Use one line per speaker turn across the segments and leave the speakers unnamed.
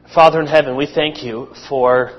Father in heaven, we thank you for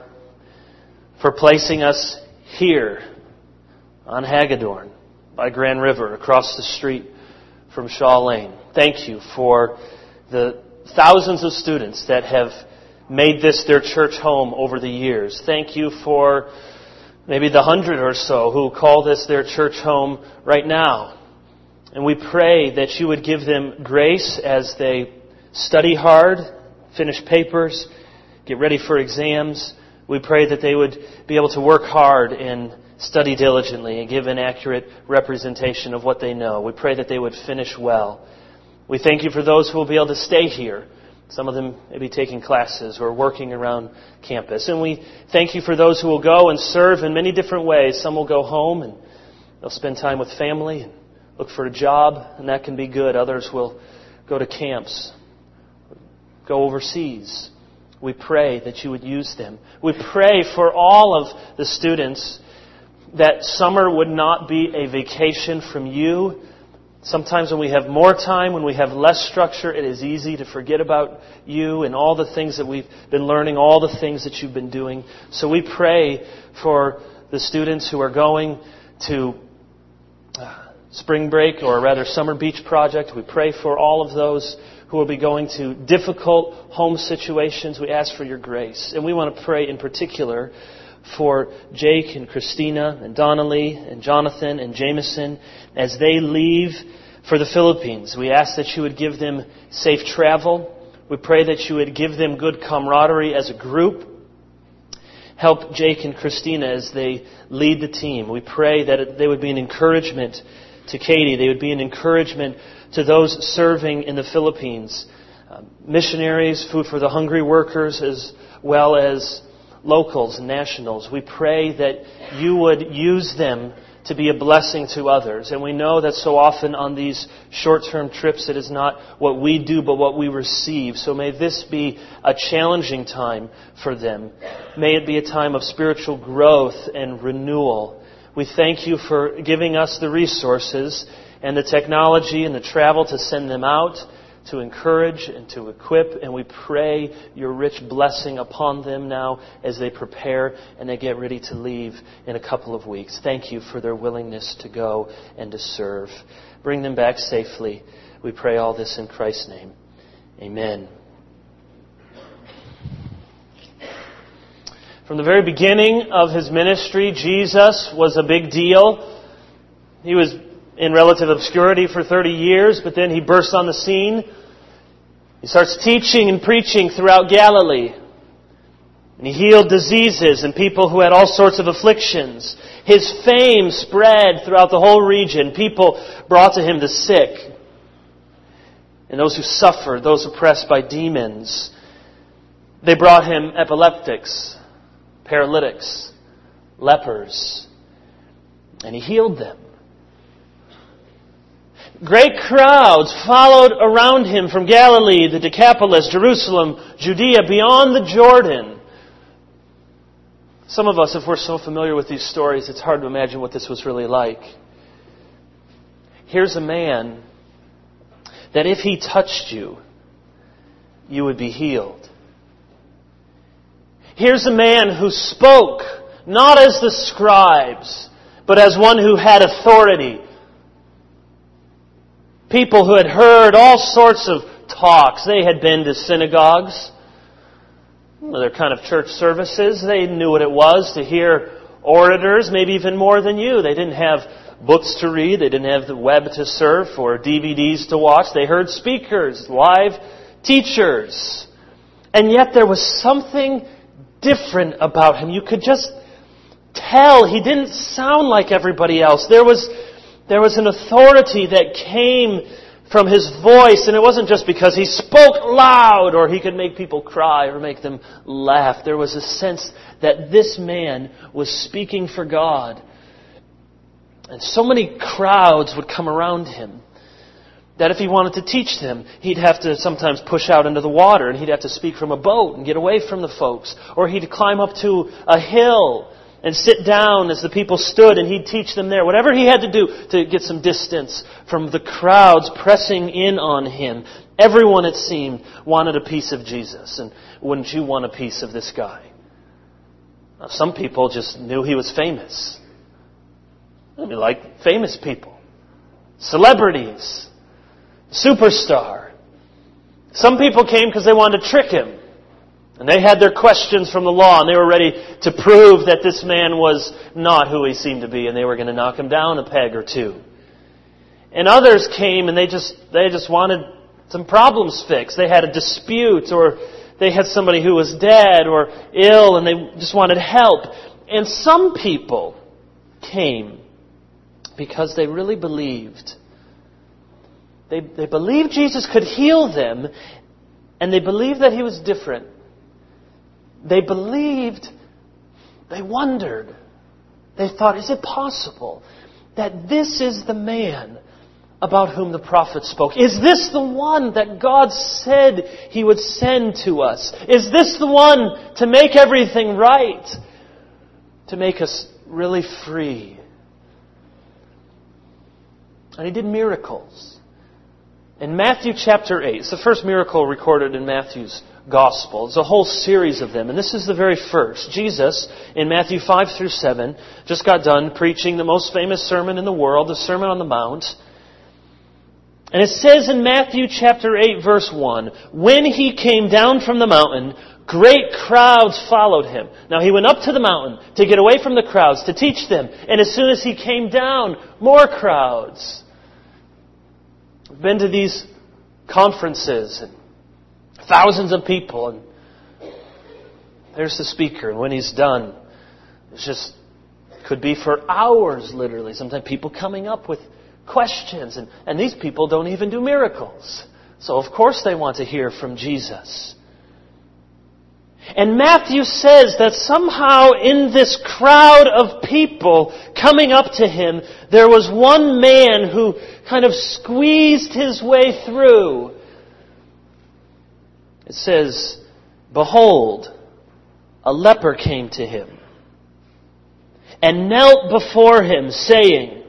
placing us here on Hagedorn by Grand River across the street from Shaw Lane. Thank you for the thousands of students that have made this their church home over the years. Thank you for maybe the 100 or so who call this their church home right now. And we pray that you would give them grace as they study hard, finish papers, get ready for exams. We pray that they would be able to work hard and study diligently and give an accurate representation of what they know. We pray that they would finish well. We thank you for those who will be able to stay here. Some of them may be taking classes or working around campus. And we thank you for those who will go and serve in many different ways. Some will go home and they'll spend time with family and look for a job, and that can be good. Others will go to camps, go overseas. We pray that you would use them. We pray for all of the students that summer would not be a vacation from you. Sometimes when we have more time, when we have less structure, it is easy to forget about you and all the things that we've been learning, all the things that you've been doing. So we pray for the students who are going to spring break, or rather summer beach project. We pray for all of those who will be going to difficult home situations. We ask for your grace. And we want to pray in particular for Jake and Christina and Donnelly and Jonathan and Jameson as they leave for the Philippines. We ask that you would give them safe travel. We pray that you would give them good camaraderie as a group. Help Jake and Christina as they lead the team. We pray that they would be an encouragement to Katie. They would be an encouragement to those serving in the Philippines. Missionaries, food for the hungry workers, as well as locals and nationals. We pray that you would use them to be a blessing to others. And we know that so often on these short-term trips it is not what we do but what we receive. So may this be a challenging time for them. May it be a time of spiritual growth and renewal. We thank you for giving us the resources and the technology and the travel to send them out, to encourage and to equip. And we pray your rich blessing upon them now as they prepare and they get ready to leave in a couple of weeks. Thank you for their willingness to go and to serve. Bring them back safely. We pray all this in Christ's name. Amen. From the very beginning of his ministry, Jesus was a big deal. He was in relative obscurity for 30 years, but then he bursts on the scene. He starts teaching and preaching throughout Galilee. And he healed diseases and people who had all sorts of afflictions. His fame spread throughout the whole region. People brought to him the sick and those who suffered, those oppressed by demons. They brought him epileptics, paralytics, lepers, and he healed them. Great crowds followed around him from Galilee, the Decapolis, Jerusalem, Judea, beyond the Jordan. Some of us, if we're so familiar with these stories, it's hard to imagine what this was really like. Here's a man that if he touched you, you would be healed. Here's a man who spoke, not as the scribes, but as one who had authority. People who had heard all sorts of talks. They had been to synagogues, other kind of church services. They knew what it was to hear orators, maybe even more than you. They didn't have books to read. They didn't have the web to surf or DVDs to watch. They heard speakers, live teachers. And yet there was something different about him. You could just tell he didn't sound like everybody else. There was an authority that came from his voice, and it wasn't just because he spoke loud or he could make people cry or make them laugh. There was a sense that this man was speaking for God. And so many crowds would come around him that if he wanted to teach them, he'd have to sometimes push out into the water and he'd have to speak from a boat and get away from the folks. Or he'd climb up to a hill and sit down as the people stood and he'd teach them there. Whatever he had to do to get some distance from the crowds pressing in on him. Everyone, it seemed, wanted a piece of Jesus. And wouldn't you want a piece of this guy? Now, some people just knew he was famous. I mean, like famous people. Celebrities. Superstar. Some people came because they wanted to trick him. And they had their questions from the law, and they were ready to prove that this man was not who he seemed to be, and they were going to knock him down a peg or two. And others came, and they just wanted some problems fixed. They had a dispute, or they had somebody who was dead or ill, and they just wanted help. And some people came because they really believed. They believed Jesus could heal them, and they believed that He was different. They believed, they wondered. They thought, is it possible that this is the man about whom the prophet spoke? Is this the one that God said He would send to us? Is this the one to make everything right? To make us really free? And He did miracles. In Matthew chapter 8, it's the first miracle recorded in Matthew's Gospel. It's a whole series of them, and this is the very first. Jesus, in Matthew 5 through 7, just got done preaching the most famous sermon in the world, the Sermon on the Mount. And it says in Matthew chapter 8, verse 1, when He came down from the mountain, great crowds followed Him. Now He went up to the mountain to get away from the crowds, to teach them. And as soon as He came down, more crowds. I've been to these conferences and thousands of people, and there's the speaker, and when he's done, it's just could be for hours, literally. Sometimes people coming up with questions, and these people don't even do miracles. So of course they want to hear from Jesus. And Matthew says that somehow in this crowd of people coming up to Him, there was one man who kind of squeezed his way through. It says, behold, a leper came to Him and knelt before Him, saying,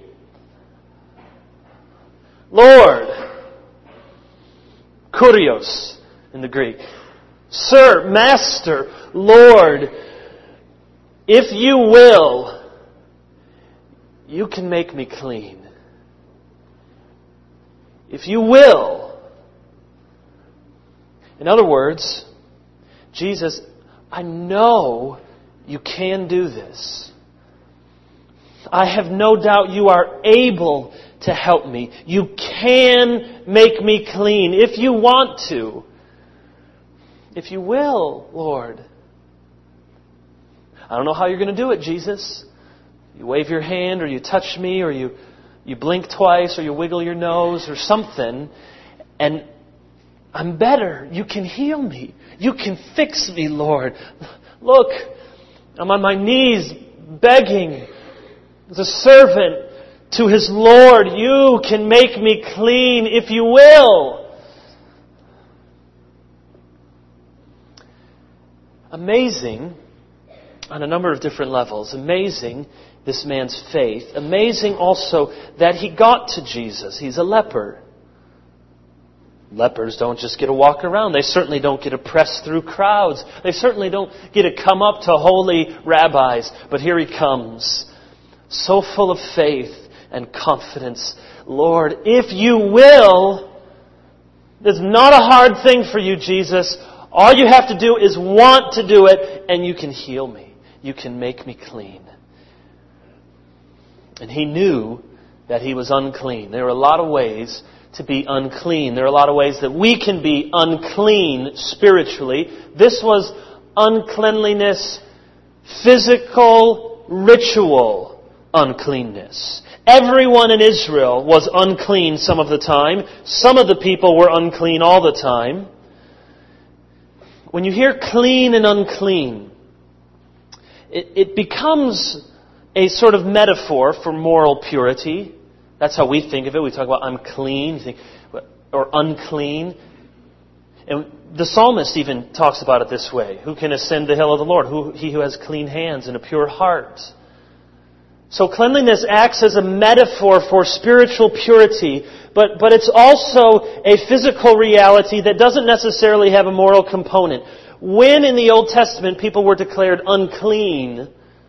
Lord, Kurios in the Greek, Sir, Master, Lord, if you will, you can make me clean. If you will. In other words, Jesus, I know you can do this. I have no doubt you are able to help me. You can make me clean if you want to. If you will, Lord. I don't know how you're going to do it, Jesus. You wave your hand, or you touch me, or you blink twice, or you wiggle your nose, or something, and I'm better. You can heal me. You can fix me, Lord. Look, I'm on my knees begging as a servant to his Lord. You can make me clean if you will. Amazing on a number of different levels. Amazing, this man's faith. Amazing also that he got to Jesus. He's a leper. Lepers don't just get to walk around. They certainly don't get to press through crowds. They certainly don't get to come up to holy rabbis. But here he comes, so full of faith and confidence. Lord, if you will, it's not a hard thing for you, Jesus. All you have to do is want to do it, and you can heal me. You can make me clean. And he knew that he was unclean. There are a lot of ways to be unclean. There are a lot of ways that we can be unclean spiritually. This was uncleanliness, physical, ritual uncleanness. Everyone in Israel was unclean some of the time. Some of the people were unclean all the time. When you hear clean and unclean, it becomes a sort of metaphor for moral purity. That's how we think of it. We talk about I'm clean, or unclean. And the psalmist even talks about it this way. Who can ascend the hill of the Lord? He who has clean hands and a pure heart. So cleanliness acts as a metaphor for spiritual purity, but it's also a physical reality that doesn't necessarily have a moral component. When in the Old Testament people were declared unclean,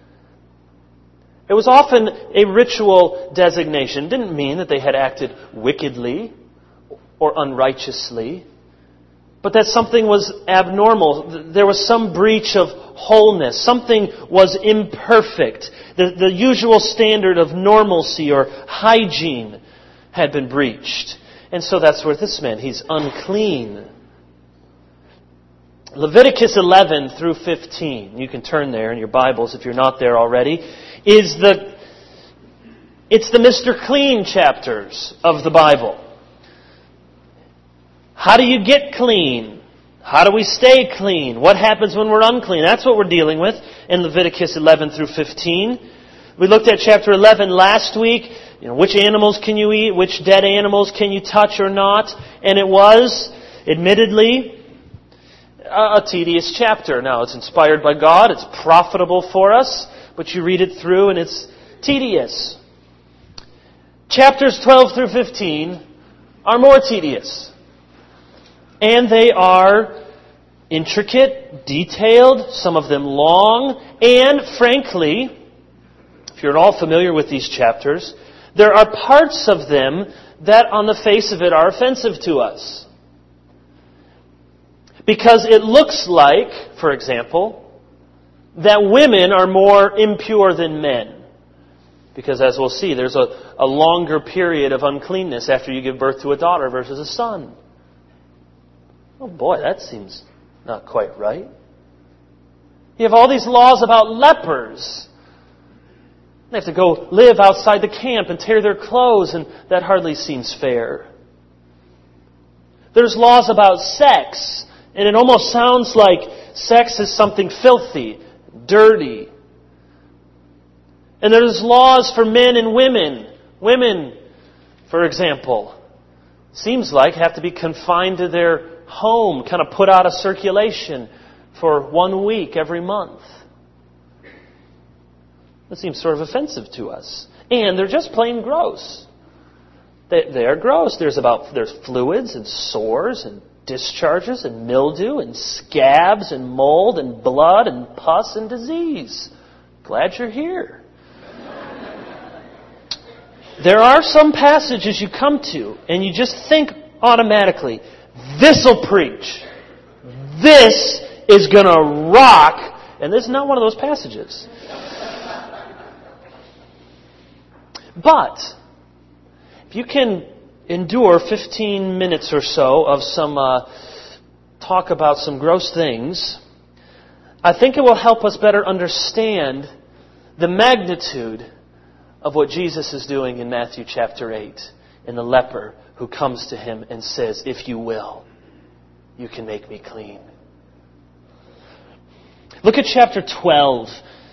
it was often a ritual designation. It didn't mean that they had acted wickedly or unrighteously, but that something was abnormal. There was some breach of wholeness. Something was imperfect. The usual standard of normalcy or hygiene had been breached. And so that's what this meant. He's unclean. Leviticus 11 through 15, you can turn there in your Bibles if you're not there already, it's the Mr. Clean chapters of the Bible. How do you get clean? How do we stay clean? What happens when we're unclean? That's what we're dealing with in Leviticus 11 through 15. We looked at chapter 11 last week. Which animals can you eat? Which dead animals can you touch or not? And it was, admittedly, a tedious chapter. Now, it's inspired by God. It's profitable for us. But you read it through and it's tedious. Chapters 12 through 15 are more tedious. And they are intricate, detailed, some of them long, and frankly, if you're at all familiar with these chapters, there are parts of them that on the face of it are offensive to us. Because it looks like, for example, that women are more impure than men. Because as we'll see, there's a longer period of uncleanness after you give birth to a daughter versus a son. Oh boy, that seems not quite right. You have all these laws about lepers. They have to go live outside the camp and tear their clothes, and that hardly seems fair. There's laws about sex, and it almost sounds like sex is something filthy, dirty. And there's laws for men and women. Women, for example, seems like have to be confined to their home, kind of put out of circulation for 1 week every month. That seems sort of offensive to us. And they're just plain gross. They're gross. There's fluids and sores and discharges and mildew and scabs and mold and blood and pus and disease. Glad you're here. There are some passages you come to and you just think automatically, this'll preach. This is going to rock. And this is not one of those passages. But if you can endure 15 minutes or so of some talk about some gross things, I think it will help us better understand the magnitude of what Jesus is doing in Matthew chapter 8 in the leper who comes to him and says, if you will, you can make me clean. Look at chapter 12.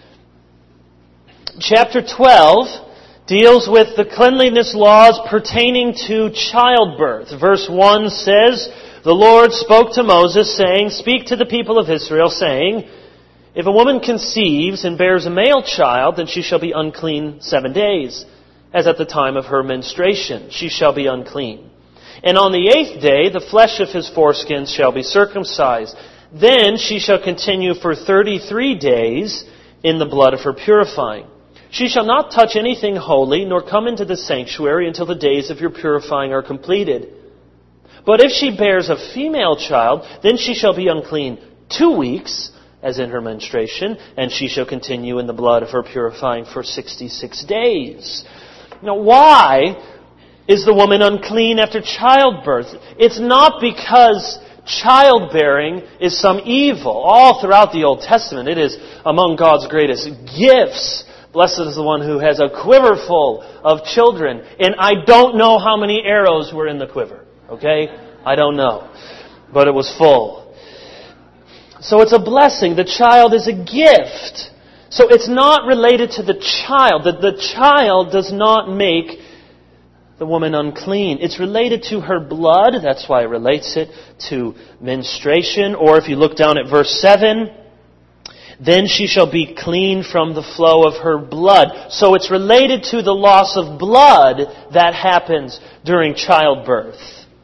Chapter 12 deals with the cleanliness laws pertaining to childbirth. Verse 1 says, the Lord spoke to Moses, saying, speak to the people of Israel, saying, if a woman conceives and bears a male child, then she shall be unclean 7 days, as at the time of her menstruation. She shall be unclean. And on the 8th day, the flesh of his foreskins shall be circumcised. Then she shall continue for 33 days in the blood of her purifying. She shall not touch anything holy, nor come into the sanctuary until the days of your purifying are completed. But if she bears a female child, then she shall be unclean 2 weeks, as in her menstruation, and she shall continue in the blood of her purifying for 66 days. Now, why is the woman unclean after childbirth? It's not because childbearing is some evil. All throughout the Old Testament, it is among God's greatest gifts. Blessed is the one who has a quiver full of children. And I don't know how many arrows were in the quiver. Okay? I don't know. But it was full. So it's a blessing. The child is a gift. So it's not related to the child. The child does not make the woman unclean. It's related to her blood. That's why it relates it to menstruation. Or if you look down at verse 7, Then she shall be clean from the flow of her blood. So it's related to the loss of blood that happens during childbirth.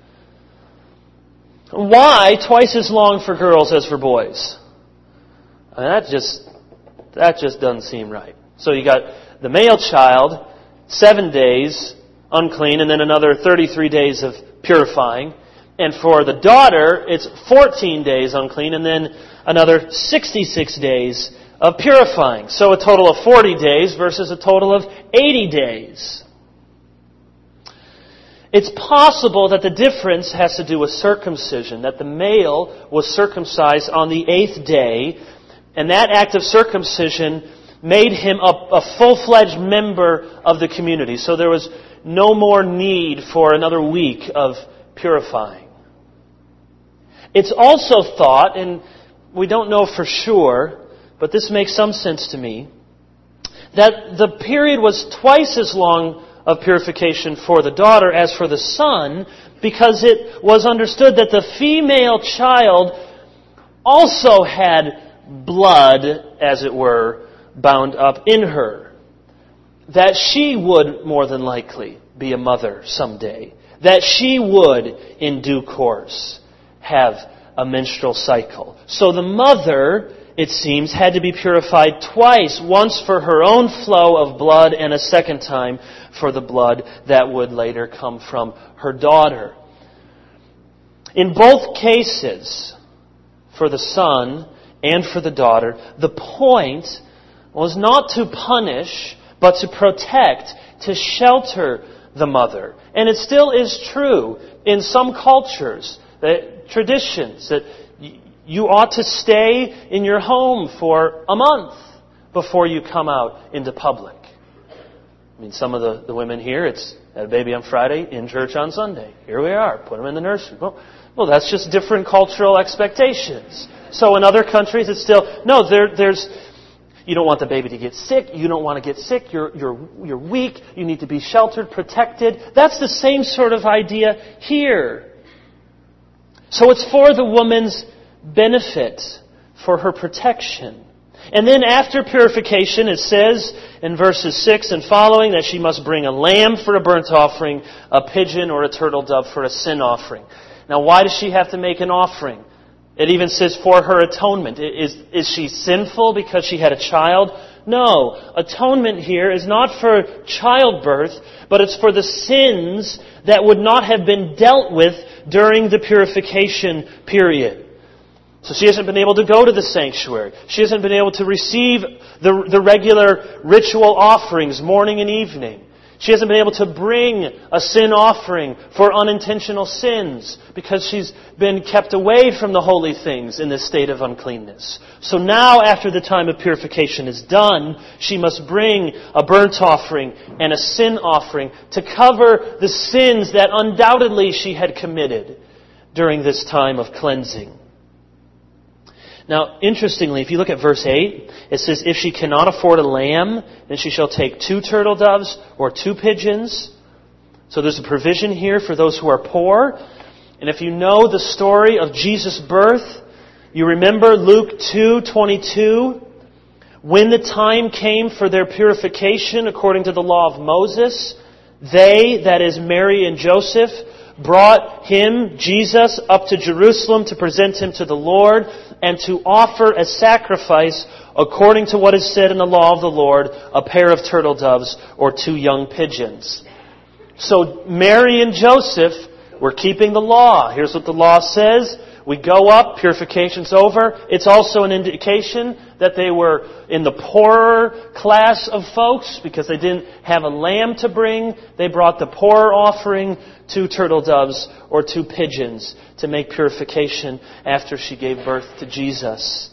Why twice as long for girls as for boys? That just doesn't seem right. So you got the male child, 7 days unclean, and then another 33 days of purifying. And for the daughter, it's 14 days unclean, and then another 66 days of purifying. So a total of 40 days versus a total of 80 days. It's possible that the difference has to do with circumcision, that the male was circumcised on the 8th day, and that act of circumcision made him a full-fledged member of the community. So there was no more need for another week of purifying. It's also thought, and we don't know for sure, but this makes some sense to me, that the period was twice as long of purification for the daughter as for the son, because it was understood that the female child also had blood, as it were, bound up in her. That she would more than likely be a mother someday. That she would, in due course, have a menstrual cycle. So the mother, it seems, had to be purified twice. Once for her own flow of blood and a second time for the blood that would later come from her daughter. In both cases, for the son and for the daughter, the point was not to punish, but to protect, to shelter the mother. And it still is true in some cultures, that traditions, that you ought to stay in your home for a month before you come out into public. I mean, some of the women here, it's had a baby on Friday, in church on Sunday. Here we are, put them in the nursery. Well, that's just different cultural expectations. So in other countries, it's still, no, there's, you don't want the baby to get sick. You don't want to get sick. You're weak. You need to be sheltered, protected. That's the same sort of idea here. So it's for the woman's benefit, for her protection. And then after purification, it says in verses 6 and following that she must bring a lamb for a burnt offering, a pigeon or a turtle dove for a sin offering. Now, why does she have to make an offering? It even says for her atonement. Is she sinful because she had a child? No. Atonement here is not for childbirth, but it's for the sins that would not have been dealt with during the purification period. So she hasn't been able to go to the sanctuary. She hasn't been able to receive the regular ritual offerings morning and evening. She hasn't been able to bring a sin offering for unintentional sins because she's been kept away from the holy things in this state of uncleanness. So now, after the time of purification is done, she must bring a burnt offering and a sin offering to cover the sins that undoubtedly she had committed during this time of cleansing. Now, interestingly, if you look at verse 8, it says, if she cannot afford a lamb, then she shall take 2 turtle doves or 2 pigeons. So there's a provision here for those who are poor. And if you know the story of Jesus' birth, you remember Luke 2:22. When the time came for their purification according to the law of Moses, they, that is Mary and Joseph, brought him, Jesus, up to Jerusalem to present him to the Lord and to offer as sacrifice, according to what is said in the law of the Lord, a pair of turtle doves or 2 young pigeons. So Mary and Joseph were keeping the law. Here's what the law says. We go up, purification's over. It's also an indication that they were in the poorer class of folks because they didn't have a lamb to bring. They brought the poorer offering, 2 turtle doves or 2 pigeons to make purification after she gave birth to Jesus.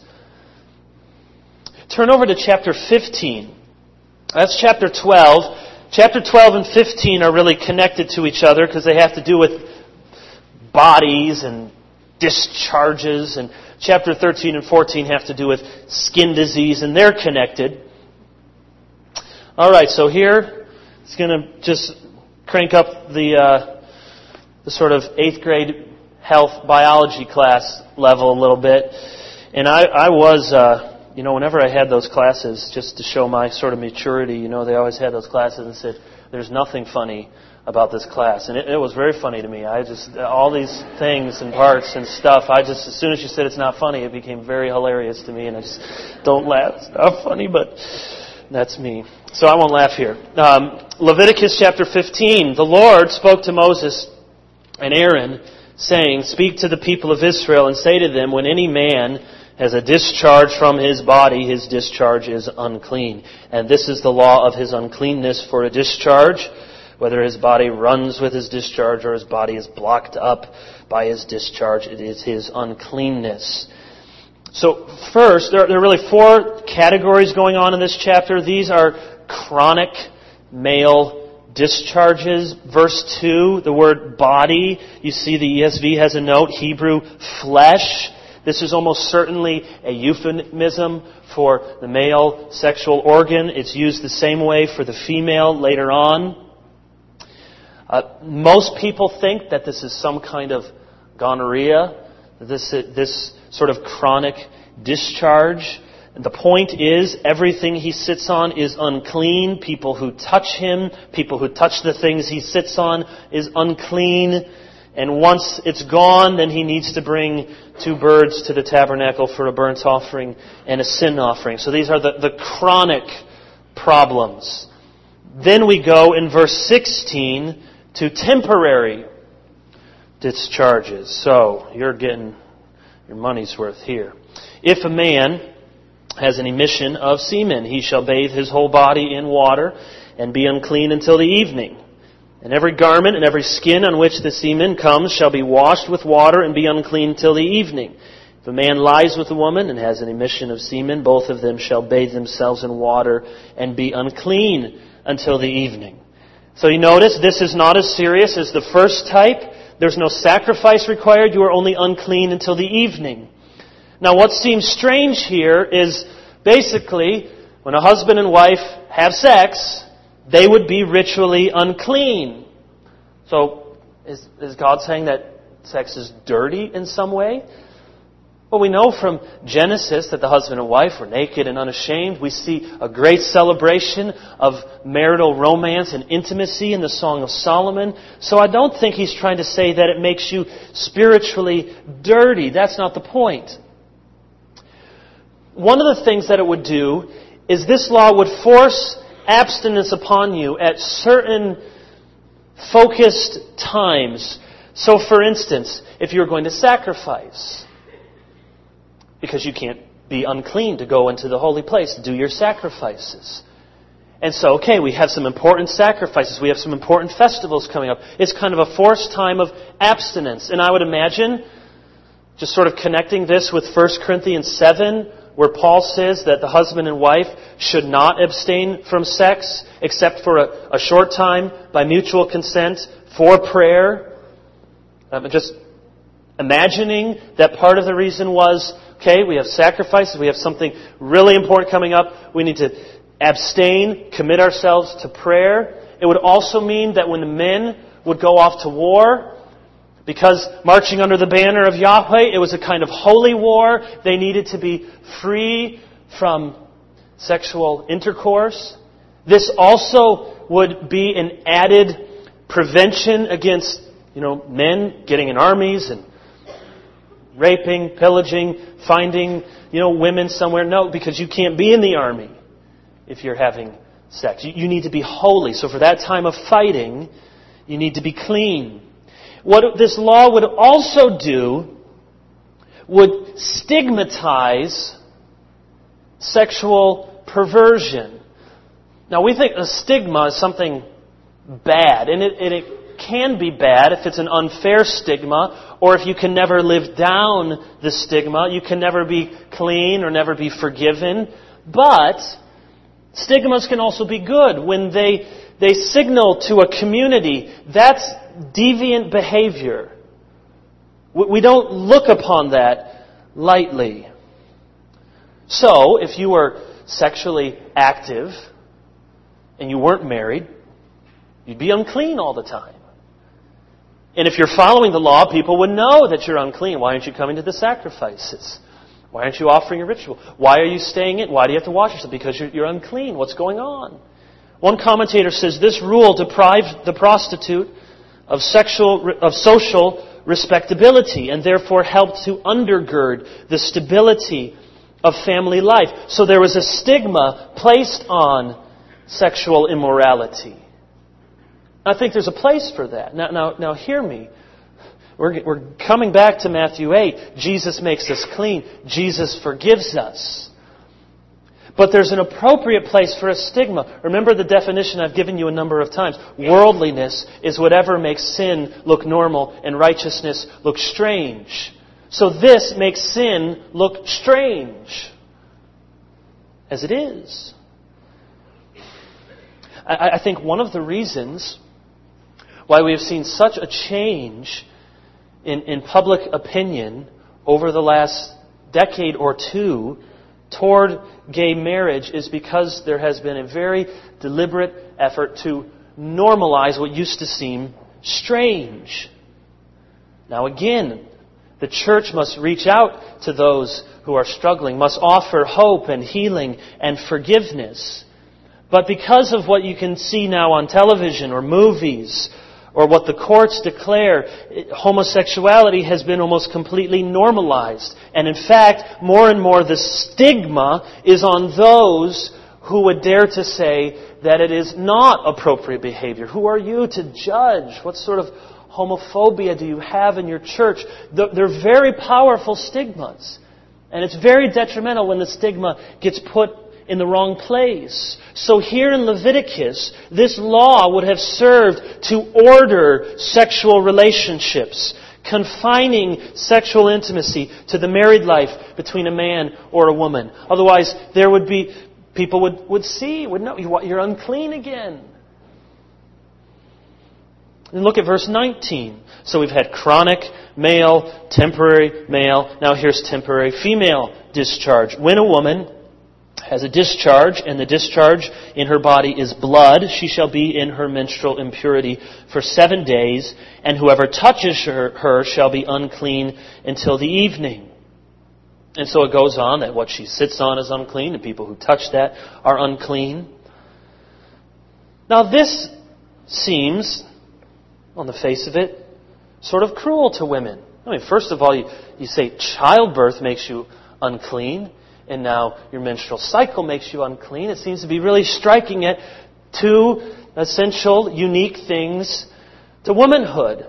Turn over to chapter 15. That's chapter 12. Chapter 12 and 15 are really connected to each other because they have to do with bodies and discharges, and chapter 13 and 14 have to do with skin disease, and they're connected. Alright, so here, it's going to just crank up the sort of 8th grade health biology class level a little bit. And I was whenever I had those classes, just to show my sort of maturity, they always had those classes and said, there's nothing funny about this class. And it was very funny to me. All these things and parts and stuff, as soon as you said it's not funny, it became very hilarious to me, and I just don't laugh. It's not funny, but that's me. So I won't laugh here. Leviticus chapter 15, the Lord spoke to Moses and Aaron, saying, "Speak to the people of Israel and say to them, when any man has a discharge from his body, his discharge is unclean. And this is the law of his uncleanness for a discharge, whether his body runs with his discharge or his body is blocked up by his discharge, it is his uncleanness." So first, there are really 4 categories going on in this chapter. These are chronic male discharges. Verse 2, the word body, you see the ESV has a note, Hebrew flesh. This is almost certainly a euphemism for the male sexual organ. It's used the same way for the female later on. Most people think that this is some kind of gonorrhea, this sort of chronic discharge. And the point is, everything he sits on is unclean. People who touch him, people who touch the things he sits on is unclean. And once it's gone, then he needs to bring 2 birds to the tabernacle for a burnt offering and a sin offering. So these are the chronic problems. Then we go in verse 16 to temporary discharges. So you're getting your money's worth here. If a man has an emission of semen, he shall bathe his whole body in water and be unclean until the evening. And every garment and every skin on which the semen comes shall be washed with water and be unclean till the evening. If a man lies with a woman and has an emission of semen, both of them shall bathe themselves in water and be unclean until the evening. So you notice this is not as serious as the first type. There's no sacrifice required. You are only unclean until the evening. Now what seems strange here is basically when a husband and wife have sex, they would be ritually unclean. So is God saying that sex is dirty in some way? Well, we know from Genesis that the husband and wife were naked and unashamed. We see a great celebration of marital romance and intimacy in the Song of Solomon. So I don't think he's trying to say that it makes you spiritually dirty. That's not the point. One of the things that it would do is this law would force abstinence upon you at certain focused times. So for instance, if you're going to sacrifice, because you can't be unclean to go into the holy place to do your sacrifices. And so, okay, we have some important sacrifices. We have some important festivals coming up. It's kind of a forced time of abstinence. And I would imagine, just sort of connecting this with 1 Corinthians 7, where Paul says that the husband and wife should not abstain from sex except for a short time by mutual consent for prayer. Just imagining that part of the reason was, okay, we have sacrifices, we have something really important coming up, we need to abstain, commit ourselves to prayer. It would also mean that when the men would go off to war, because marching under the banner of Yahweh, it was a kind of holy war. They needed to be free from sexual intercourse. This also would be an added prevention against, men getting in armies and raping, pillaging, finding, women somewhere. No, because you can't be in the army if you're having sex. You need to be holy. So for that time of fighting, you need to be clean. What this law would also do would stigmatize sexual perversion. Now we think a stigma is something bad, and it can be bad if it's an unfair stigma, or if you can never live down the stigma, you can never be clean or never be forgiven. But stigmas can also be good when they signal to a community that's deviant behavior. We don't look upon that lightly. So, if you were sexually active and you weren't married, you'd be unclean all the time. And if you're following the law, people would know that you're unclean. Why aren't you coming to the sacrifices? Why aren't you offering a ritual? Why are you staying in? Why do you have to wash yourself? Because you're unclean. What's going on? One commentator says this rule deprived the prostitute of social respectability and therefore helped to undergird the stability of family life. So there was a stigma placed on sexual immorality. I think there's a place for that. Now hear me. We're coming back to Matthew 8. Jesus makes us clean. Jesus forgives us. But there's an appropriate place for a stigma. Remember the definition I've given you a number of times. Worldliness is whatever makes sin look normal and righteousness look strange. So this makes sin look strange. As it is. I think one of the reasons why we have seen such a change in public opinion over the last decade or two toward gay marriage is because there has been a very deliberate effort to normalize what used to seem strange. Now again, the church must reach out to those who are struggling, must offer hope and healing and forgiveness. But because of what you can see now on television or movies, or what the courts declare, homosexuality has been almost completely normalized. And in fact, more and more the stigma is on those who would dare to say that it is not appropriate behavior. Who are you to judge? What sort of homophobia do you have in your church? They're very powerful stigmas. And it's very detrimental when the stigma gets put in the wrong place. So here in Leviticus, this law would have served to order sexual relationships, confining sexual intimacy to the married life between a man or a woman. Otherwise, there would be, people would know, you're unclean again. And look at verse 19. So we've had chronic male, temporary male. Now here's temporary female discharge. When a woman has a discharge, and the discharge in her body is blood, she shall be in her menstrual impurity for 7 days, and whoever touches her shall be unclean until the evening. And so it goes on that what she sits on is unclean, and people who touch that are unclean. Now this seems, on the face of it, sort of cruel to women. I mean, first of all, you say childbirth makes you unclean, and now your menstrual cycle makes you unclean. It seems to be really striking at two essential, unique things to womanhood.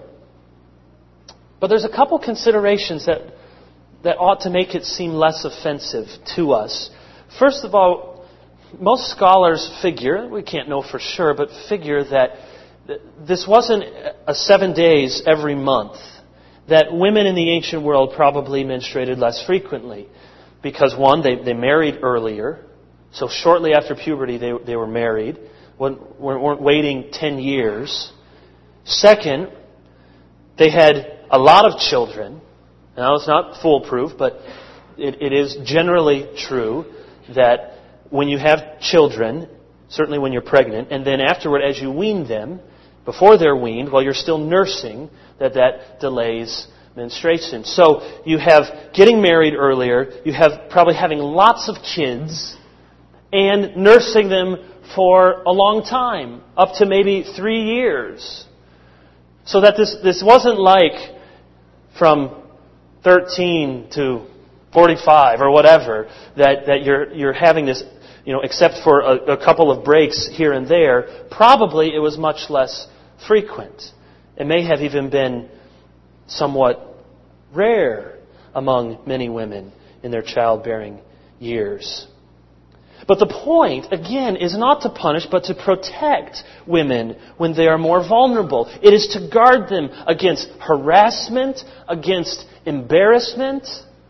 But there's a couple considerations that ought to make it seem less offensive to us. First of all, most scholars figure, we can't know for sure, but figure that this wasn't a 7 days every month. That women in the ancient world probably menstruated less frequently. Because one, they married earlier. So shortly after puberty, they were married. Weren't waiting 10 years. Second, they had a lot of children. Now, it's not foolproof, but it is generally true that when you have children, certainly when you're pregnant, and then afterward, as you wean them, before they're weaned, while you're still nursing, that delays menstruation. So you have getting married earlier, you have probably having lots of kids, and nursing them for a long time, up to maybe 3 years. So that this wasn't like from 13 to 45 or whatever, that you're having this, except for a couple of breaks here and there. Probably it was much less frequent. It may have even been somewhat rare among many women in their childbearing years. But the point, again, is not to punish, but to protect women when they are more vulnerable. It is to guard them against harassment, against embarrassment.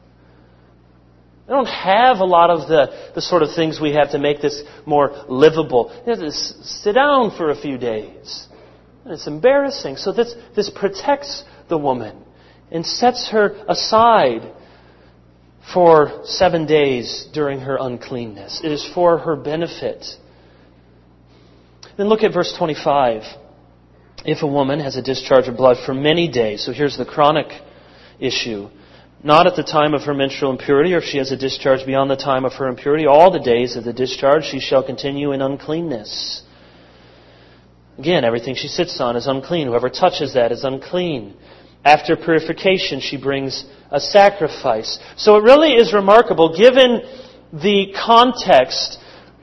They don't have a lot of the sort of things we have to make this more livable. They have to sit down for a few days. And it's embarrassing. So this protects the woman and sets her aside for 7 days during her uncleanness. It is for her benefit. Then look at verse 25. If a woman has a discharge of blood for many days, so here's the chronic issue. not at the time of her menstrual impurity, or if she has a discharge beyond the time of her impurity. All the days of the discharge she shall continue in uncleanness. Again, everything she sits on is unclean. Whoever touches that is unclean. After purification, she brings a sacrifice. So it really is remarkable, given the context,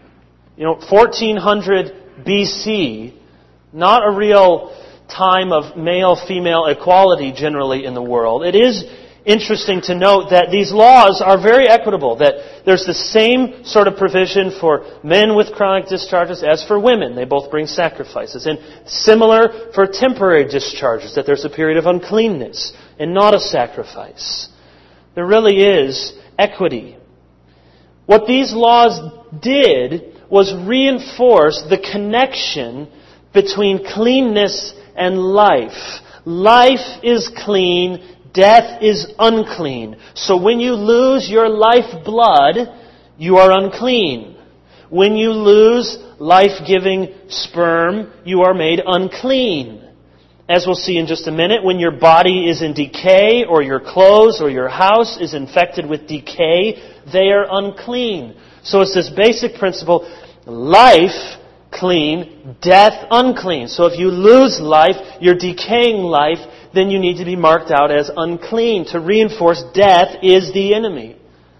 1400 BC, not a real time of male-female equality generally in the world. It is interesting to note that these laws are very equitable, that there's the same sort of provision for men with chronic discharges as for women. They both bring sacrifices. And similar for temporary discharges, that there's a period of uncleanness and not a sacrifice. There really is equity. What these laws did was reinforce the connection between cleanness and life. Life is clean, death is unclean. So when you lose your lifeblood, you are unclean. When you lose life-giving sperm, you are made unclean. As we'll see in just a minute, when your body is in decay, or your clothes or your house is infected with decay, they are unclean. So it's this basic principle, life clean, death unclean. So if you lose life, your decaying life, then you need to be marked out as unclean to reinforce death is the enemy.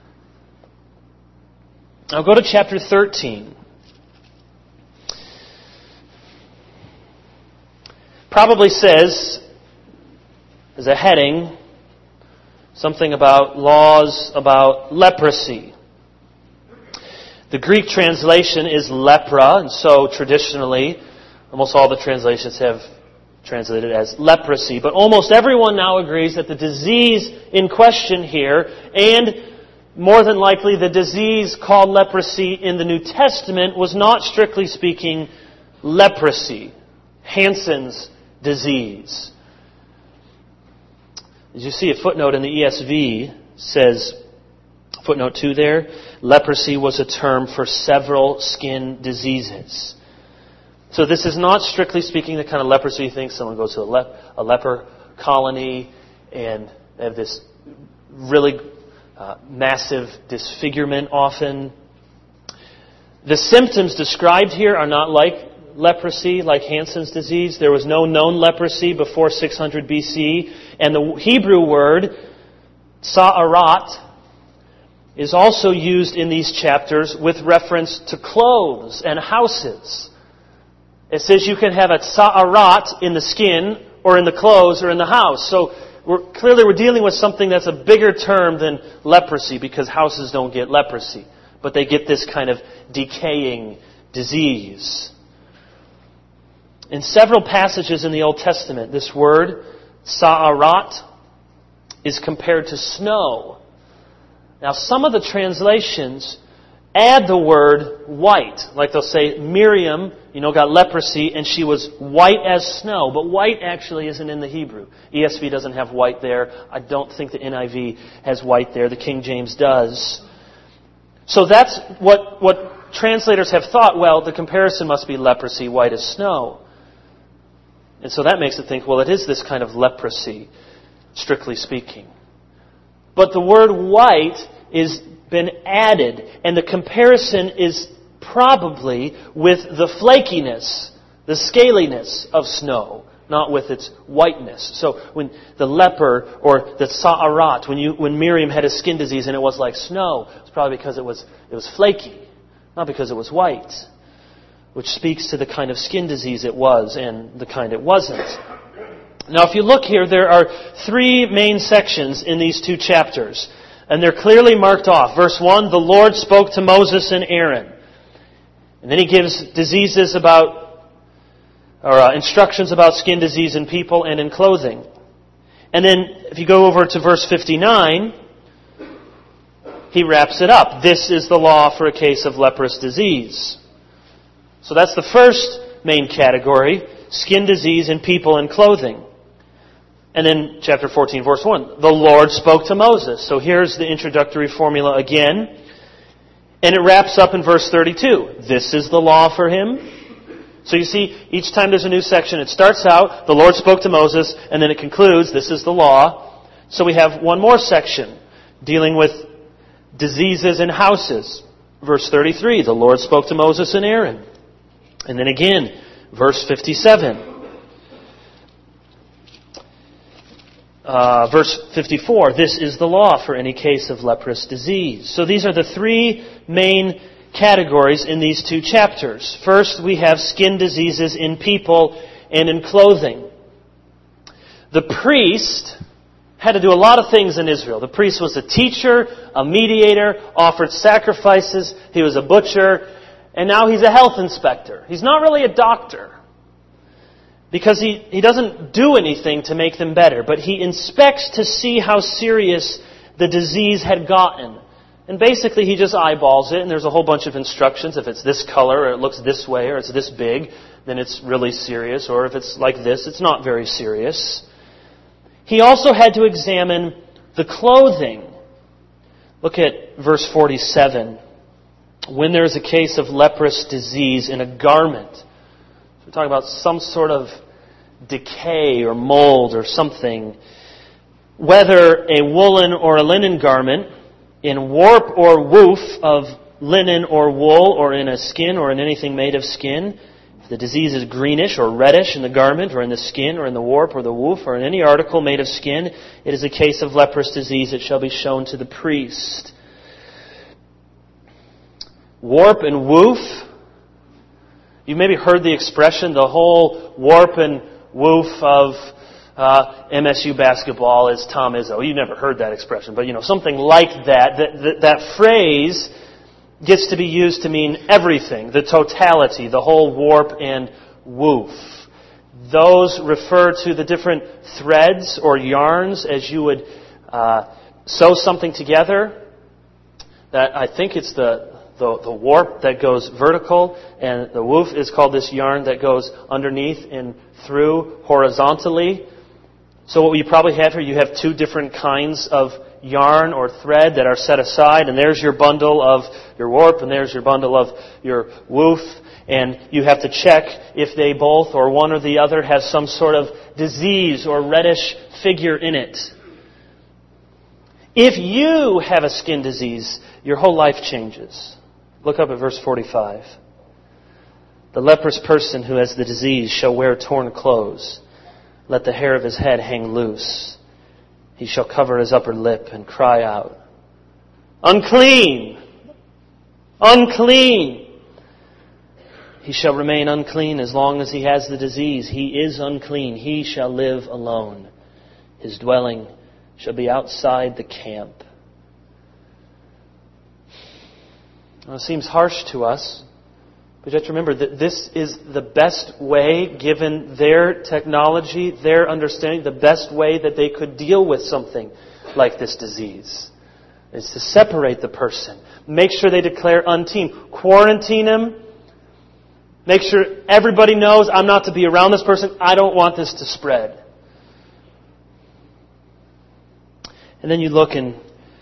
Now go to chapter 13. Probably says, as a heading, something about laws about leprosy. The Greek translation is lepra, and so traditionally, almost all the translations have translated as leprosy. But almost everyone now agrees that the disease in question here, and more than likely the disease called leprosy in the New Testament, was not strictly speaking leprosy, Hansen's disease. As you see, a footnote in the ESV says, footnote 2 there, leprosy was a term for several skin diseases. So this is not strictly speaking the kind of leprosy you think. Someone goes to a leper colony and they have this really massive disfigurement often. The symptoms described here are not like leprosy, like Hansen's disease. There was no known leprosy before 600 BC. And the Hebrew word, sa'arat, is also used in these chapters with reference to clothes and houses. It says you can have a sa'arat in the skin or in the clothes or in the house. So we're dealing with something that's a bigger term than leprosy, because houses don't get leprosy, but they get this kind of decaying disease. In several passages in the Old Testament, this word, sa'arat, is compared to snow. Now, some of the translations add the word white. Like they'll say, Miriam, got leprosy and she was white as snow. But white actually isn't in the Hebrew. ESV doesn't have white there. I don't think the NIV has white there. The King James does. So that's what translators have thought. Well, the comparison must be leprosy, white as snow. And so that makes it think, well, it is this kind of leprosy, strictly speaking. But the word white is been added, and the comparison is probably with the flakiness, the scaliness of snow, not with its whiteness. So when the leper or the sa'arat, when Miriam had a skin disease and it was like snow, it's probably because it was flaky, not because it was white, which speaks to the kind of skin disease it was and the kind it wasn't. Now, if you look here, there are 3 main sections in these 2 chapters. And they're clearly marked off. Verse 1, the Lord spoke to Moses and Aaron. And then he gives instructions about skin disease in people and in clothing. And then, if you go over to verse 59, he wraps it up. This is the law for a case of leprous disease. So that's the first main category, skin disease in people and clothing. And then chapter 14, verse 1, the Lord spoke to Moses. So here's the introductory formula again. And it wraps up in verse 32. This is the law for him. So you see, each time there's a new section, it starts out, the Lord spoke to Moses, and then it concludes, this is the law. So we have one more section dealing with diseases in houses. Verse 33, the Lord spoke to Moses and Aaron. And then again, verse 57. Verse 54, this is the law for any case of leprous disease. So these are the three main categories in these two chapters. First, we have skin diseases in people and in clothing. The priest had to do a lot of things in Israel. The priest was a teacher, a mediator, offered sacrifices, he was a butcher, and now he's a health inspector. He's not really a doctor, because he doesn't do anything to make them better, but he inspects to see how serious the disease had gotten. And basically he just eyeballs it, and there's a whole bunch of instructions. If it's this color, or it looks this way, or it's this big, then it's really serious. Or if it's like this, it's not very serious. He also had to examine the clothing. Look at verse 47. When there is a case of leprous disease in a garment, we're talking about some sort of decay or mold or something, whether a woolen or a linen garment, in warp or woof of linen or wool, or in a skin or in anything made of skin, if the disease is greenish or reddish in the garment or in the skin or in the warp or the woof or in any article made of skin, it is a case of leprous disease. It shall be shown to the priest. Warp and woof. You've maybe heard the expression, the whole warp and woof of MSU basketball is Tom Izzo. You've never heard that expression, but something like that. That phrase gets to be used to mean everything, the totality, the whole warp and woof. Those refer to the different threads or yarns as you would sew something together. That I think it's the warp that goes vertical, and the woof is called this yarn that goes underneath and through horizontally. So what you probably have here, you have two different kinds of yarn or thread that are set aside, and there's your bundle of your warp, and there's your bundle of your woof, and you have to check if they both or one or the other have some sort of disease or reddish figure in it. If you have a skin disease, your whole life changes. Look up at verse 45. The leprous person who has the disease shall wear torn clothes. Let the hair of his head hang loose. He shall cover his upper lip and cry out, unclean! Unclean! He shall remain unclean as long as he has the disease. He is unclean. He shall live alone. His dwelling shall be outside the camp. Well, it seems harsh to us, but you have to remember that this is the best way, given their technology, their understanding, the best way that they could deal with something like this disease. Is to separate the person. Make sure they declare unclean. Quarantine him. Make sure everybody knows I'm not to be around this person. I don't want this to spread. And then you look in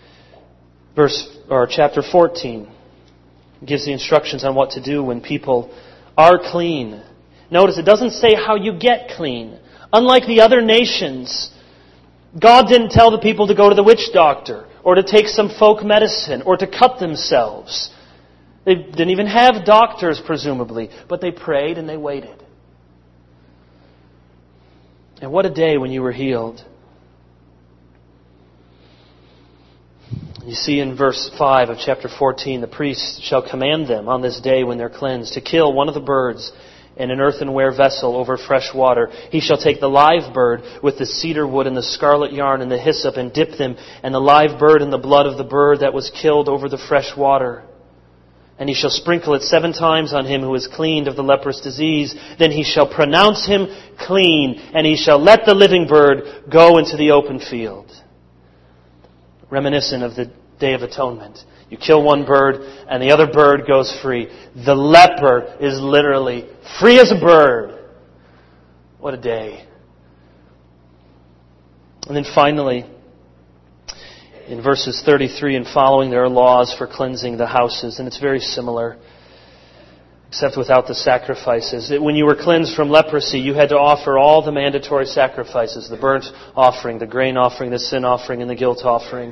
chapter 14. It gives the instructions on what to do when people are clean. Notice it doesn't say how you get clean. Unlike the other nations, God didn't tell the people to go to the witch doctor or to take some folk medicine or to cut themselves. They didn't even have doctors, presumably, but they prayed and they waited. And what a day when you were healed. You see in verse 5 of chapter 14, the priest shall command them on this day when they're cleansed to kill one of the birds in an earthenware vessel over fresh water. He shall take the live bird with the cedar wood and the scarlet yarn and the hyssop and dip them, and the live bird in the blood of the bird that was killed over the fresh water. And he shall sprinkle it 7 times on him who is cleaned of the leprous disease. Then he shall pronounce him clean, and he shall let the living bird go into the open field. Reminiscent of the Day of Atonement. You kill one bird and the other bird goes free. The leper is literally free as a bird. What a day. And then finally, in verses 33 and following, there are laws for cleansing the houses, and it's very similar. except without the sacrifices. When you were cleansed from leprosy, you had to offer all the mandatory sacrifices, the burnt offering, the grain offering, the sin offering, and the guilt offering.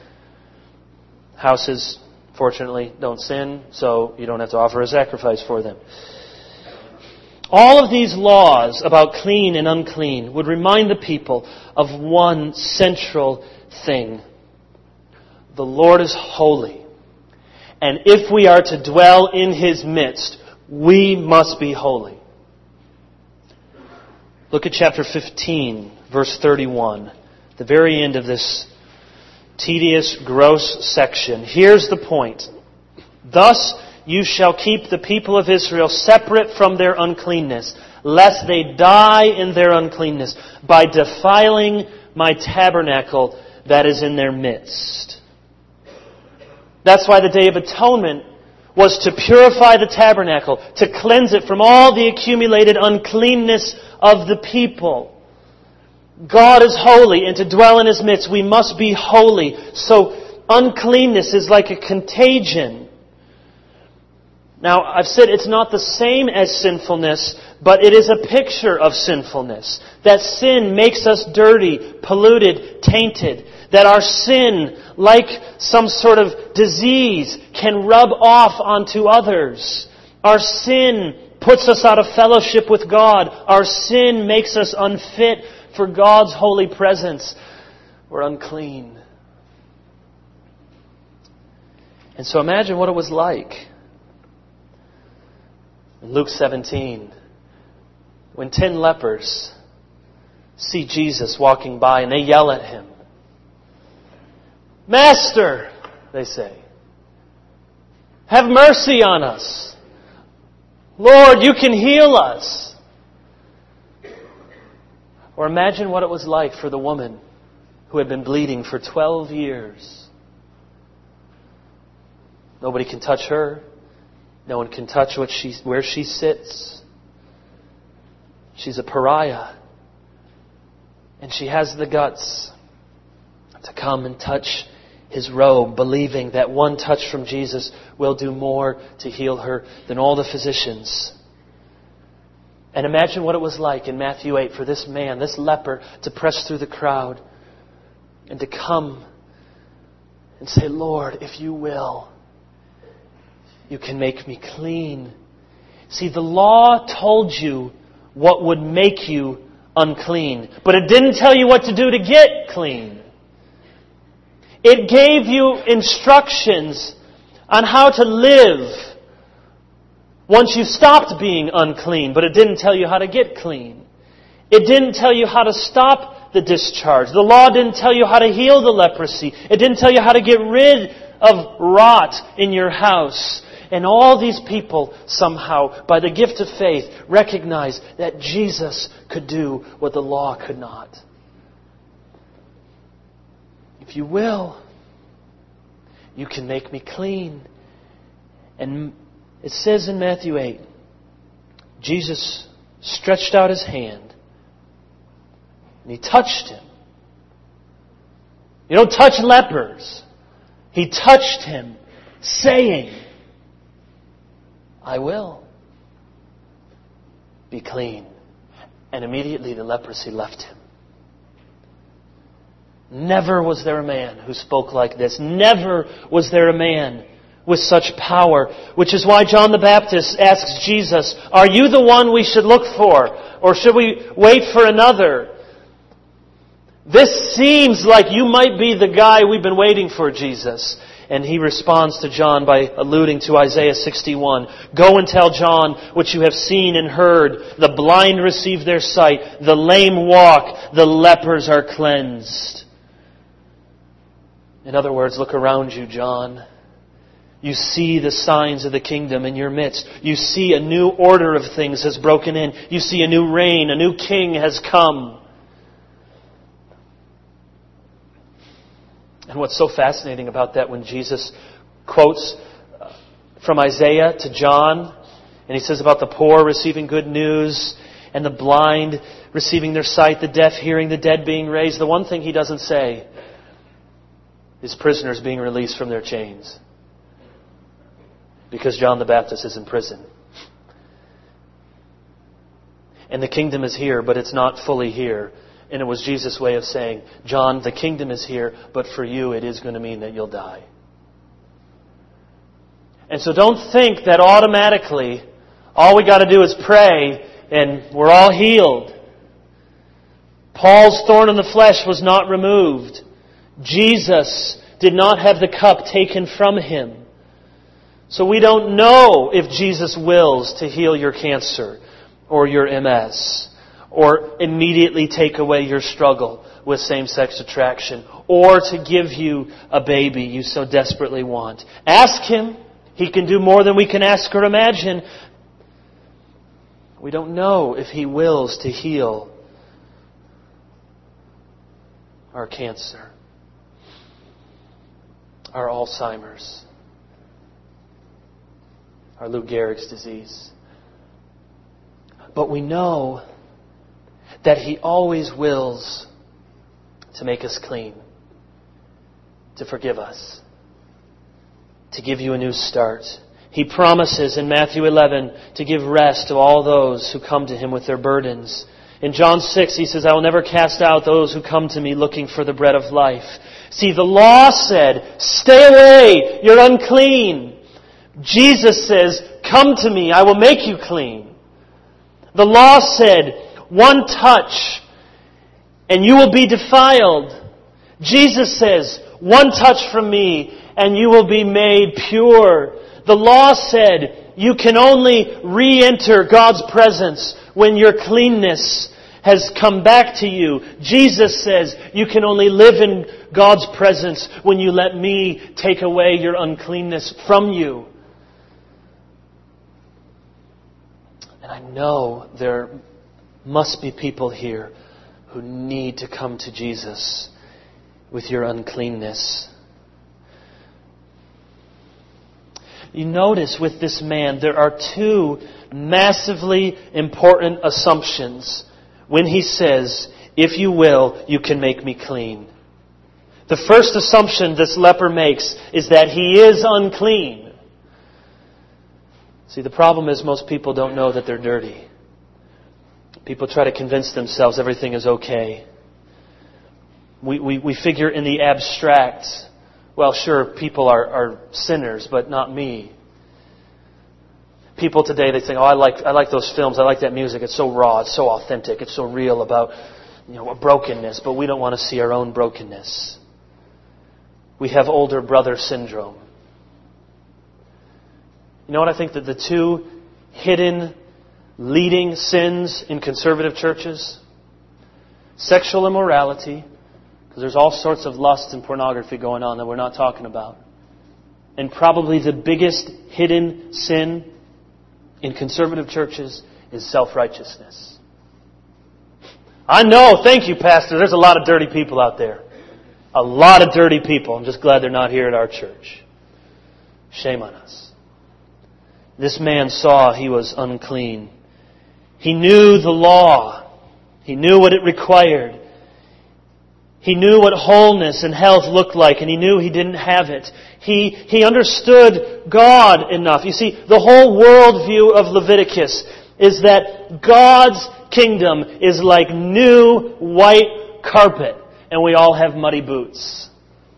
Houses, fortunately, don't sin, so you don't have to offer a sacrifice for them. All of these laws about clean and unclean would remind the people of one central thing. The Lord is holy. And if we are to dwell in His midst, we must be holy. Look at chapter 15, verse 31, the very end of this tedious, gross section. Here's the point. Thus you shall keep the people of Israel separate from their uncleanness, lest they die in their uncleanness, by defiling my tabernacle that is in their midst. That's why the Day of Atonement was to purify the tabernacle, to cleanse it from all the accumulated uncleanness of the people. God is holy, and to dwell in His midst, we must be holy. So uncleanness is like a contagion. Now, I've said it's not the same as sinfulness, but it is a picture of sinfulness. That sin makes us dirty, polluted, tainted. That our sin, like some sort of disease, can rub off onto others. Our sin puts us out of fellowship with God. Our sin makes us unfit for God's holy presence. We're unclean. And so imagine what it was like in Luke 17, when 10 lepers see Jesus walking by and they yell at Him. "Master," they say, "have mercy on us. Lord, you can heal us." Or imagine what it was like for the woman who had been bleeding for 12 years. Nobody can touch her. No one can touch where she sits. She's a pariah. And she has the guts to come and touch His robe, believing that one touch from Jesus will do more to heal her than all the physicians. And imagine what it was like in Matthew 8 for this man, this leper, to press through the crowd and to come and say, "Lord, if you will, you can make me clean." See, the law told you what would make you unclean, but it didn't tell you what to do to get clean. It gave you instructions on how to live once you stopped being unclean, but it didn't tell you how to get clean. It didn't tell you how to stop the discharge. The law didn't tell you how to heal the leprosy. It didn't tell you how to get rid of rot in your house. And all these people somehow, by the gift of faith, recognized that Jesus could do what the law could not. If you will, you can make me clean. And it says in Matthew 8, Jesus stretched out His hand and He touched him. You don't touch lepers. He touched him, saying, "I will be clean." And immediately the leprosy left him. Never was there a man who spoke like this. Never was there a man with such power. Which is why John the Baptist asks Jesus, "Are you the one we should look for? Or should we wait for another? This seems like you might be the guy we've been waiting for, Jesus." And He responds to John by alluding to Isaiah 61. "Go and tell John what you have seen and heard. The blind receive their sight. The lame walk. The lepers are cleansed." In other words, look around you, John. You see the signs of the kingdom in your midst. You see a new order of things has broken in. You see a new reign. A new king has come. And what's so fascinating about that, when Jesus quotes from Isaiah to John, and He says about the poor receiving good news, and the blind receiving their sight, the deaf hearing, the dead being raised, the one thing He doesn't say is prisoners being released from their chains. Because John the Baptist is in prison. And the kingdom is here, but it's not fully here. And it was Jesus' way of saying, John, the kingdom is here, but for you it is going to mean that you'll die. And so don't think that automatically all we got to do is pray and we're all healed. Paul's thorn in the flesh was not removed. Jesus did not have the cup taken from him. So we don't know if Jesus wills to heal your cancer or your MS or immediately take away your struggle with same-sex attraction or to give you a baby you so desperately want. Ask Him. He can do more than we can ask or imagine. We don't know if He wills to heal our cancer, our Alzheimer's, our Lou Gehrig's disease. But we know that He always wills to make us clean, to forgive us, to give you a new start. He promises in Matthew 11 to give rest to all those who come to Him with their burdens. In John 6, He says, I will never cast out those who come to Me looking for the bread of life. See, the law said, stay away, you're unclean. Jesus says, come to Me, I will make you clean. The law said, one touch and you will be defiled. Jesus says, one touch from Me and you will be made pure. The law said, you can only re-enter God's presence when your cleanness has come back to you. Jesus says, you can only live in God's presence when you let Me take away your uncleanness from you. And I know there must be people here who need to come to Jesus with your uncleanness. You notice with this man, there are two massively important assumptions when he says, if you will, you can make me clean. The first assumption this leper makes is that he is unclean. See, the problem is most people don't know that they're dirty. People try to convince themselves everything is okay. We figure in the abstract, well, sure, people are sinners, but not me. People today, they think, oh, I like those films, I like that music, it's so raw, it's so authentic, it's so real about, a brokenness, but we don't want to see our own brokenness. We have older brother syndrome. You know what I think that the two hidden leading sins in conservative churches? Sexual immorality, because there's all sorts of lust and pornography going on that we're not talking about. And probably the biggest hidden sin in conservative churches is self-righteousness. I know, thank you, Pastor, there's a lot of dirty people out there. A lot of dirty people. I'm just glad they're not here at our church. Shame on us. This man saw he was unclean. He knew the law. He knew what it required. He knew what wholeness and health looked like, and he knew he didn't have it. He understood God enough. You see, the whole worldview of Leviticus is that God's kingdom is like new white carpet, and we all have muddy boots.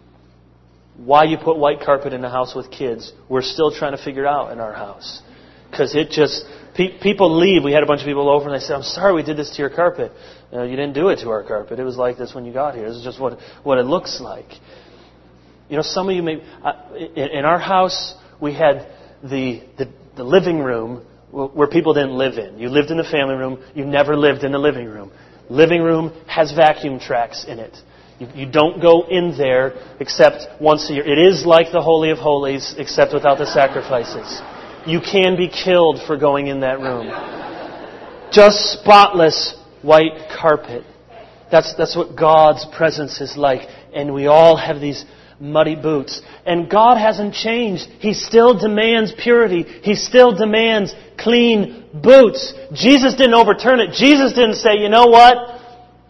Why you put white carpet in a house with kids, we're still trying to figure out in our house. Because it just, people leave. We had a bunch of people over and they said, I'm sorry we did this to your carpet. You didn't do it to our carpet. It was like this when you got here. This is just what it looks like. Some of you may, in our house, we had the living room where people didn't live in. You lived in the family room. You never lived in the living room. Living room has vacuum tracks in it. You don't go in there except once a year. It is like the Holy of Holies, except without the sacrifices. You can be killed for going in that room. Just spotless white carpet. That's what God's presence is like. And we all have these muddy boots. And God hasn't changed. He still demands purity. He still demands clean boots. Jesus didn't overturn it. Jesus didn't say, you know what?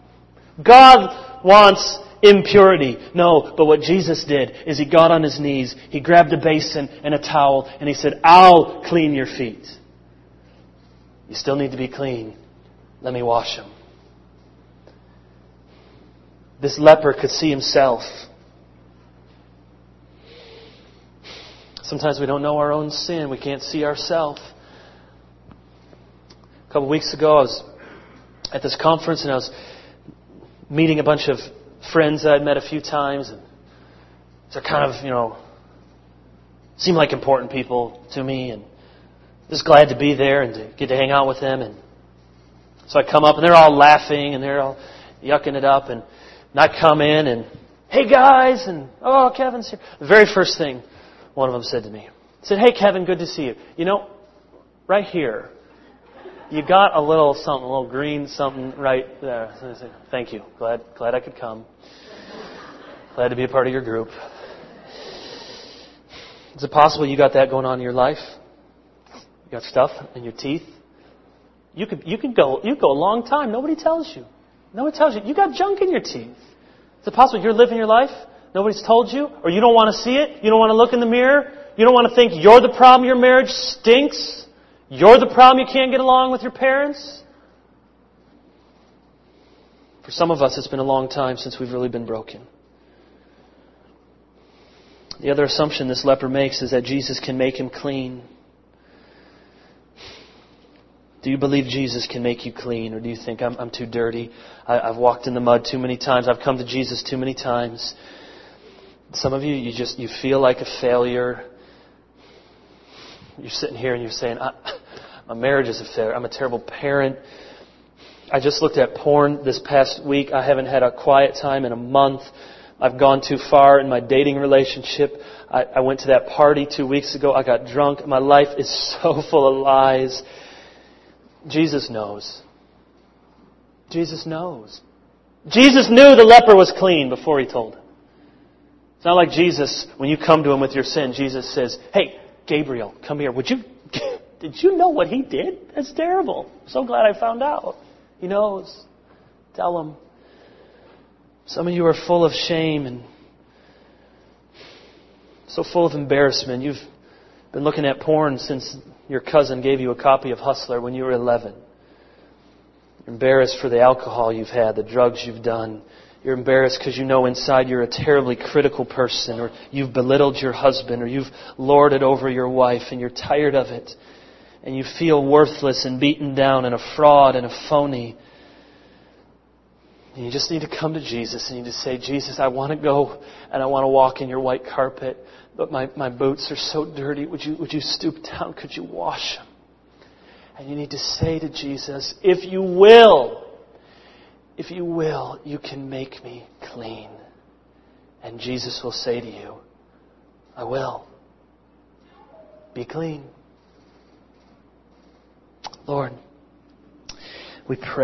God wants impurity. No, but what Jesus did is He got on His knees, He grabbed a basin and a towel, and He said, I'll clean your feet. You still need to be clean. Let me wash him. This leper could see himself. Sometimes we don't know our own sin. We can't see ourselves. A couple of weeks ago, I was at this conference and I was meeting a bunch of friends that I'd met a few times. And they're kind of, seemed like important people to me. And just glad to be there and to get to hang out with them. And so I come up and they're all laughing and they're all yucking it up. And I come in and, hey guys, and oh, Kevin's here. The very first thing one of them said to me, said, hey Kevin, good to see you. Right here, you got a little something, a little green something right there. So I said, thank you. Glad I could come. Glad to be a part of your group. Is it possible you got that going on in your life? You got stuff in your teeth? You could go a long time. Nobody tells you. Nobody tells you. You got junk in your teeth. Is it possible you're living your life? Nobody's told you? Or you don't want to see it? You don't want to look in the mirror? You don't want to think you're the problem, your marriage stinks? You're the problem, you can't get along with your parents? For some of us, it's been a long time since we've really been broken. The other assumption this leper makes is that Jesus can make him clean. Do you believe Jesus can make you clean? Or do you think, I'm too dirty? I've walked in the mud too many times. I've come to Jesus too many times. Some of you, you feel like a failure. You're sitting here and you're saying, my marriage is a failure. I'm a terrible parent. I just looked at porn this past week. I haven't had a quiet time in a month. I've gone too far in my dating relationship. I went to that party 2 weeks ago. I got drunk. My life is so full of lies. Jesus knows. Jesus knows. Jesus knew the leper was clean before he told him. It's not like Jesus, when you come to him with your sin, Jesus says, hey, Gabriel, come here. Did you know what he did? That's terrible. I'm so glad I found out. He knows. Tell him. Some of you are full of shame and so full of embarrassment. You've been looking at porn since your cousin gave you a copy of Hustler when you were 11. You're embarrassed for the alcohol you've had, the drugs you've done. You're embarrassed because you know inside you're a terribly critical person, or you've belittled your husband, or you've lorded over your wife and you're tired of it. And you feel worthless and beaten down and a fraud and a phony. And you just need to come to Jesus and you just say, Jesus, I want to go and I want to walk in your white carpet, but my boots are so dirty. Would you stoop down? Could you wash them? And you need to say to Jesus, if you will, you can make me clean. And Jesus will say to you, I will. Be clean. Lord, we pray.